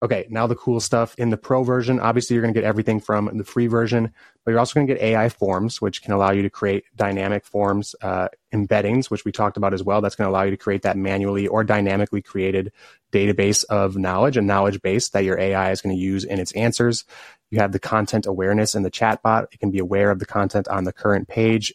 Okay, now the cool stuff in the pro version. Obviously, you're going to get everything from the free version, but you're also going to get AI forms, which can allow you to create dynamic forms, embeddings, which we talked about as well. That's going to allow you to create that manually or dynamically created database of knowledge, a knowledge base that your AI is going to use in its answers. You have the content awareness in the chatbot. It can be aware of the content on the current page.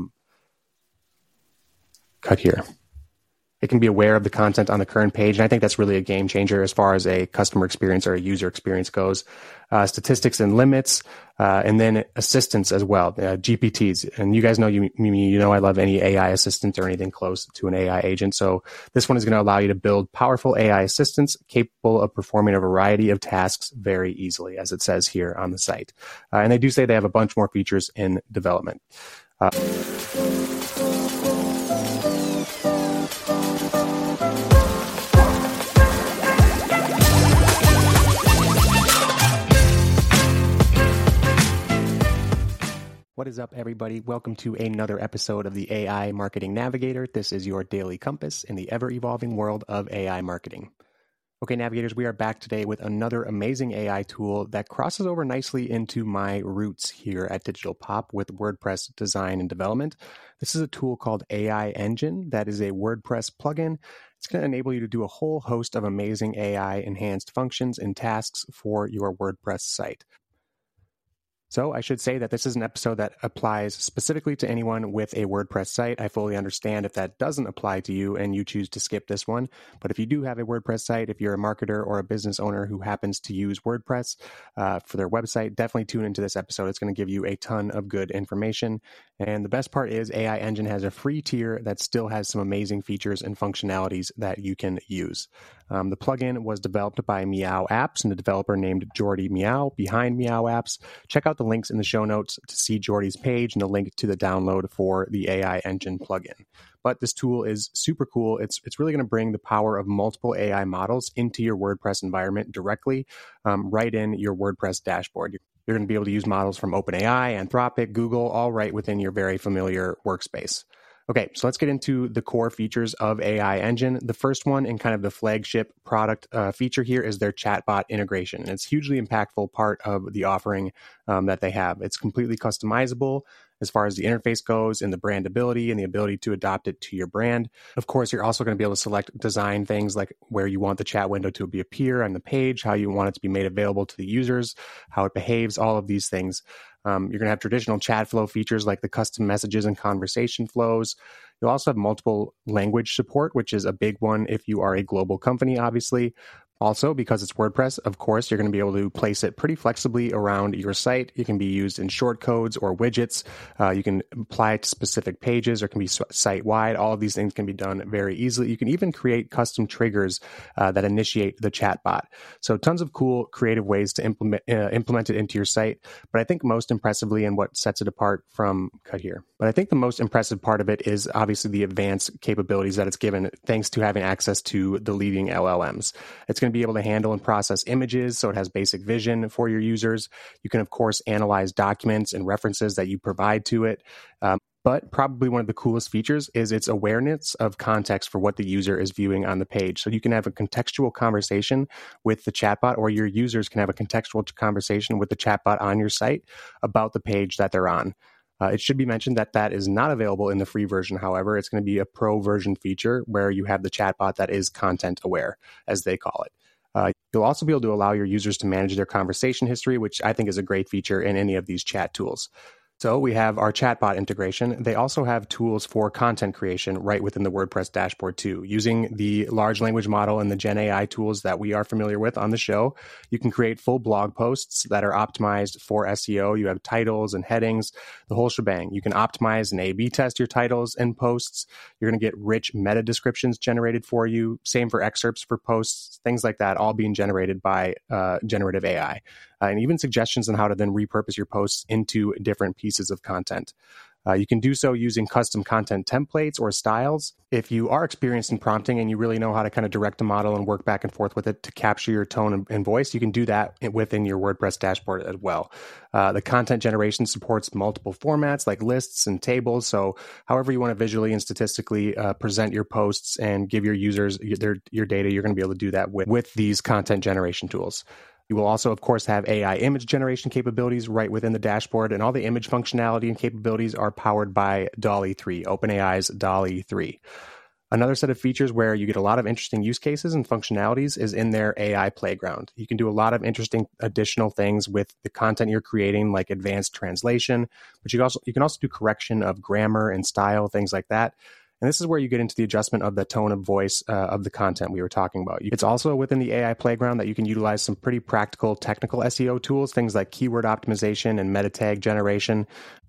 Cut here. It can be aware of the content on the current page. And I think that's really a game changer as far as a customer experience or a user experience goes. Statistics and limits, and then assistants as well, GPTs. And you guys know, you know I love any AI assistant or anything close to an AI agent. So this one is going to allow you to build powerful AI assistants capable of performing a variety of tasks very easily, as it says here on the site. And they do say they have a bunch more features in development. What is up, everybody? Welcome to another episode of the AI Marketing Navigator. This is your daily compass in the ever-evolving world of AI marketing. Okay, navigators, we are back today with another amazing AI tool that crosses over nicely into my roots here at Digital Pop with WordPress design and development. This is a tool called AI Engine that is a WordPress plugin. It's going to enable you to do a whole host of amazing AI-enhanced functions and tasks for your WordPress site. So I should say that this is an episode that applies specifically to anyone with a WordPress site. I fully understand if that doesn't apply to you and you choose to skip this one. But if you do have a WordPress site, if you're a marketer or a business owner who happens to use WordPress for their website, definitely tune into this episode. It's going to give you a ton of good information. And the best part is AI Engine has a free tier that still has some amazing features and functionalities that you can use. The plugin was developed by Meow Apps and a developer named Jordy Meow behind Meow Apps. Check out the links in the show notes to see Jordy's page and the link to the download for the AI Engine plugin. But this tool is super cool. It's really going to bring the power of multiple AI models into your WordPress environment directly, right in your WordPress dashboard. You're going to be able to use models from OpenAI, Anthropic, Google, all right within your very familiar workspace. Okay, so let's get into the core features of AI Engine. The first one and kind of the flagship product feature here is their chatbot integration. And it's a hugely impactful part of the offering that they have. It's completely customizable as far as the interface goes and the brandability and the ability to adopt it to your brand. Of course, you're also going to be able to select design things like where you want the chat window to appear on the page, how you want it to be made available to the users, how it behaves, all of these things. You're going to have traditional chat flow features like the custom messages and conversation flows. You'll also have multiple language support, which is a big one if you are a global company, obviously. Also, because it's WordPress, of course, you're going to be able to place it pretty flexibly around your site. It can be used in shortcodes or widgets. You can apply it to specific pages or it can be site-wide. All of these things can be done very easily. You can even create custom triggers that initiate the chatbot. So tons of cool, creative ways to implement it into your site. But I think most impressively and what sets it apart from But I think the most impressive part of it is obviously the advanced capabilities that it's given thanks to having access to the leading LLMs. It's going to be able to handle and process images, so it has basic vision for your users. You can, of course, analyze documents and references that you provide to it. But probably one of the coolest features is its awareness of context for what the user is viewing on the page. So you can have a contextual conversation with the chatbot, or your users can have a contextual conversation with the chatbot on your site about the page that they're on. It should be mentioned that that is not available in the free version. However, it's going to be a pro version feature where you have the chatbot that is content aware, as they call it. You'll also be able to allow your users to manage their conversation history, which I think is a great feature in any of these chat tools. So we have our chatbot integration. They also have tools for content creation right within the WordPress dashboard too. Using the large language model and the Gen AI tools that we are familiar with on the show, you can create full blog posts that are optimized for SEO. You have titles and headings, the whole shebang. You can optimize and A/B test your titles and posts. You're going to get rich meta descriptions generated for you. Same for excerpts for posts, things like that, all being generated by generative AI. And even suggestions on how to then repurpose your posts into different pieces of content. You can do so using custom content templates or styles. If you are experienced in prompting and you really know how to kind of direct a model and work back and forth with it to capture your tone and voice, you can do that within your WordPress dashboard as well. The content generation supports multiple formats like lists and tables. So however you want to visually and statistically present your posts and give your users your data, you're going to be able to do that with these content generation tools. You will also, of course, have AI image generation capabilities right within the dashboard, and all the image functionality and capabilities are powered by DALL-E 3, OpenAI's DALL-E 3. Another set of features where you get a lot of interesting use cases and functionalities is in their AI playground. You can do a lot of interesting additional things with the content you're creating, like advanced translation, but you can also do correction of grammar and style, things like that. And this is where you get into the adjustment of the tone of voice of the content we were talking about. It's also within the AI playground that you can utilize some pretty practical technical SEO tools, things like keyword optimization and meta tag generation.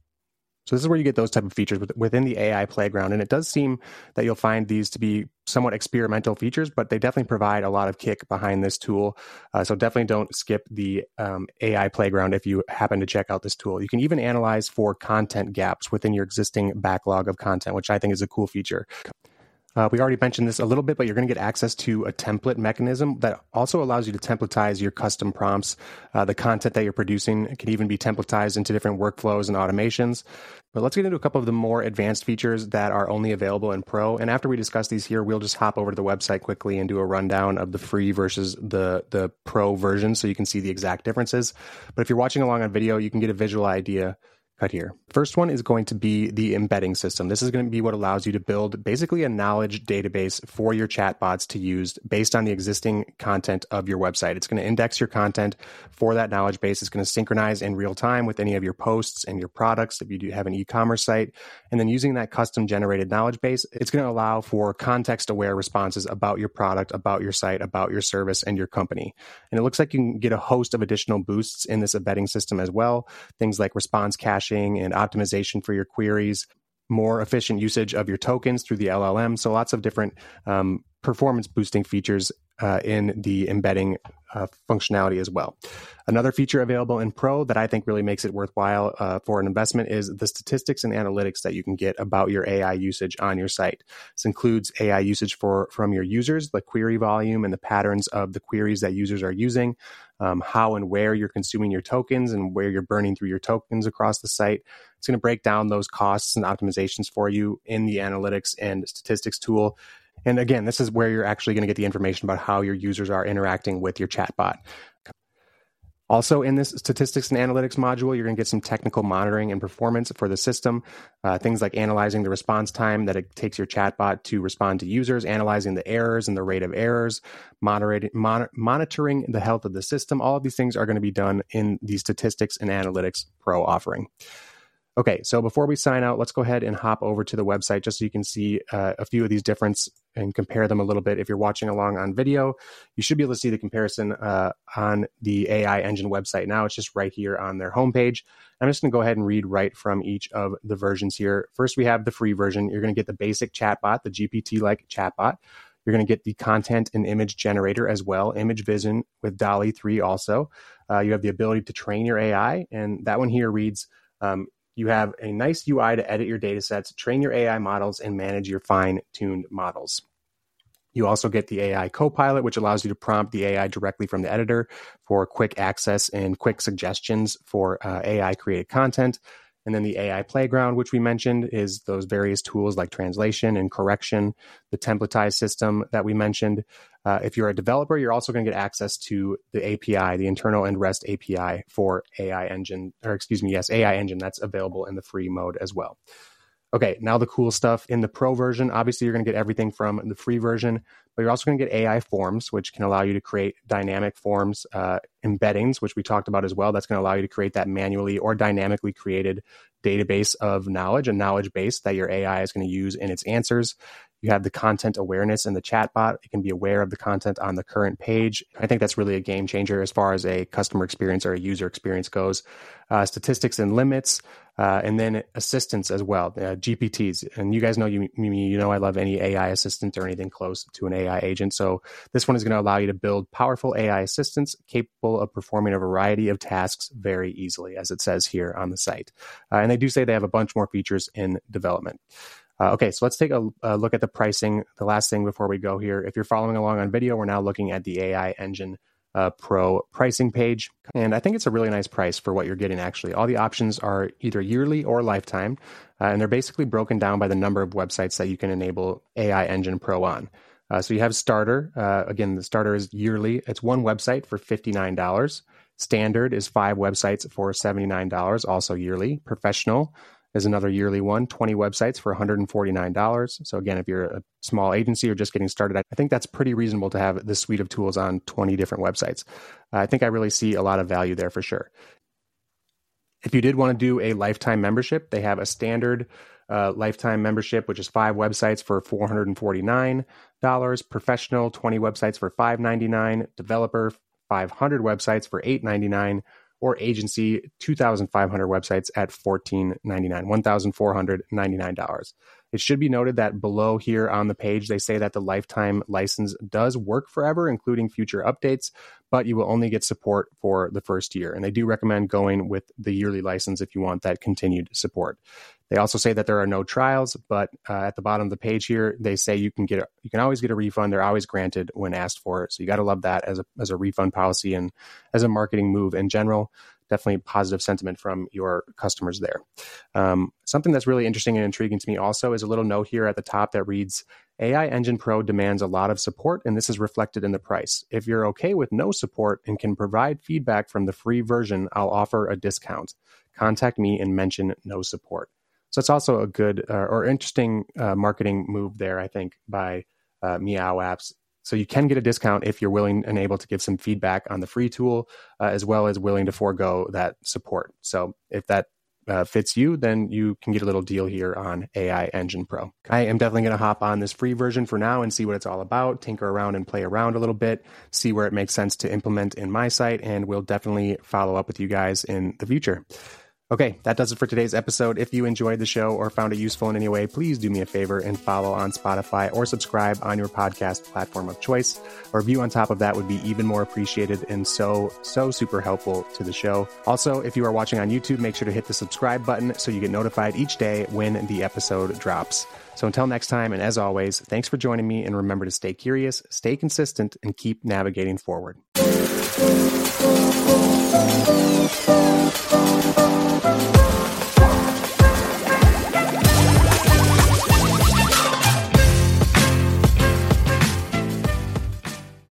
So this is where you get those type of features within the AI playground. And it does seem that you'll find these to be somewhat experimental features, but they definitely provide a lot of kick behind this tool. So definitely don't skip the AI playground if you happen to check out this tool. You can even analyze for content gaps within your existing backlog of content, which I think is a cool feature. We already mentioned this a little bit, but you're going to get access to a template mechanism that also allows you to templatize your custom prompts. The content that you're producing can even be templatized into different workflows and automations. But let's get into a couple of the more advanced features that are only available in Pro. And after we discuss these here, we'll just hop over to the website quickly and do a rundown of the free versus the Pro version so you can see the exact differences. But if you're watching along on video, you can get a visual idea here. First one is going to be the embedding system. This is going to be what allows you to build basically a knowledge database for your chatbots to use based on the existing content of your website. It's going to index your content for that knowledge base. It's going to synchronize in real time with any of your posts and your products if you do have an e-commerce site. And then using that custom generated knowledge base, it's going to allow for context-aware responses about your product, about your site, about your service, and your company. And it looks like you can get a host of additional boosts in this embedding system as well. Things like response caching and optimization for your queries, more efficient usage of your tokens through the LLM. So lots of different performance boosting features in the embedding functionality as well. Another feature available in Pro that I think really makes it worthwhile for an investment is the statistics and analytics that you can get about your AI usage on your site. This includes AI usage from your users, the query volume and the patterns of the queries that users are using, how and where you're consuming your tokens and where you're burning through your tokens across the site. It's going to break down those costs and optimizations for you in the analytics and statistics tool. And again, this is where you're actually going to get the information about how your users are interacting with your chatbot. Also, in this statistics and analytics module, you're going to get some technical monitoring and performance for the system. Things like analyzing the response time that it takes your chatbot to respond to users, analyzing the errors and the rate of errors, monitoring the health of the system. All of these things are going to be done in the Statistics and Analytics Pro offering. Okay, so before we sign out, let's go ahead and hop over to the website just so you can see a few of these differences and compare them a little bit. If you're watching along on video, you should be able to see the comparison on the AI Engine website now. It's just right here on their homepage. I'm just going to go ahead and read right from each of the versions here. First, we have the free version. You're going to get the basic chatbot, the GPT-like chatbot. You're going to get the content and image generator as well, Image Vision with DALL-E 3 also. You have the ability to train your AI, and that one here reads, you have a nice UI to edit your data sets, train your AI models, and manage your fine-tuned models. You also get the AI Copilot, which allows you to prompt the AI directly from the editor for quick access and quick suggestions for AI-created content. And then the AI Playground, which we mentioned, is those various tools like translation and correction, the templatized system that we mentioned. If you're a developer, you're also going to get access to the API, the internal and REST API for AI Engine, AI Engine that's available in the free mode as well. Okay, now the cool stuff in the Pro version. Obviously, you're going to get everything from the free version, but you're also going to get AI Forms, which can allow you to create dynamic forms, embeddings, which we talked about as well. That's going to allow you to create that manually or dynamically created database of knowledge, a knowledge base that your AI is going to use in its answers. You have the content awareness in the chatbot. It can be aware of the content on the current page. I think that's really a game changer as far as a customer experience or a user experience goes. Statistics and limits, and then assistants as well, GPTs. And you guys know I love any AI assistant or anything close to an AI agent. So this one is going to allow you to build powerful AI assistants capable of performing a variety of tasks very easily, as it says here on the site. And they do say they have a bunch more features in development. Okay, so let's take a look at the pricing. The last thing before we go here, if you're following along on video, we're now looking at the AI Engine Pro pricing page. And I think it's a really nice price for what you're getting, actually. All the options are either yearly or lifetime, and they're basically broken down by the number of websites that you can enable AI Engine Pro on. So you have Starter. Again, the Starter is yearly. It's one website for $59. Standard is 5 websites for $79, also yearly. Professional is another yearly one, 20 websites for $149. So again, if you're a small agency or just getting started, I think that's pretty reasonable to have this suite of tools on 20 different websites. I think I really see a lot of value there for sure. If you did want to do a lifetime membership, they have a standard lifetime membership, which is 5 websites for $449. Professional, 20 websites for $599. Developer, 500 websites for $899. Or agency, 2,500 websites at $1,499, $1,499. It should be noted that below here on the page, they say that the lifetime license does work forever, including future updates, but you will only get support for the first year. And they do recommend going with the yearly license if you want that continued support. They also say that there are no trials, but at the bottom of the page here, they say you can always get a refund. They're always granted when asked for it. So you got to love that as a refund policy and as a marketing move in general. Definitely positive sentiment from your customers there. Something that's really interesting and intriguing to me also is a little note here at the top that reads, AI Engine Pro demands a lot of support, and this is reflected in the price. If you're okay with no support and can provide feedback from the free version, I'll offer a discount. Contact me and mention no support. So it's also a good or interesting marketing move there, I think, by Meow Apps. So you can get a discount if you're willing and able to give some feedback on the free tool, as well as willing to forego that support. So if that fits you, then you can get a little deal here on AI Engine Pro. I am definitely going to hop on this free version for now and see what it's all about, tinker around and play around a little bit, see where it makes sense to implement in my site, and we'll definitely follow up with you guys in the future. Okay, that does it for today's episode. If you enjoyed the show or found it useful in any way, please do me a favor and follow on Spotify or subscribe on your podcast platform of choice. A review on top of that would be even more appreciated and so super helpful to the show. Also, if you are watching on YouTube, make sure to hit the subscribe button so you get notified each day when the episode drops. So until next time, and as always, thanks for joining me, and remember to stay curious, stay consistent, and keep navigating forward. Thank you.